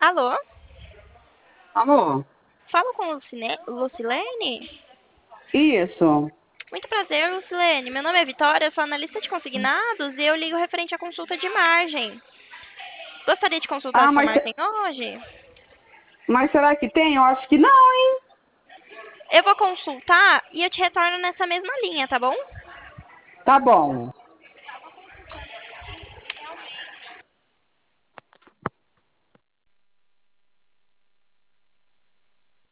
Alô? Alô? Falo com Lucilene? Isso. Muito prazer, Lucilene. Meu nome é Vitória, eu sou analista de consignados e eu ligo referente à consulta de margem. Gostaria de consultar Ah, sua mas, margem hoje? mas será que tem? Eu acho que não. Eu vou consultar e eu te retorno nessa mesma linha, tá bom? Tá bom.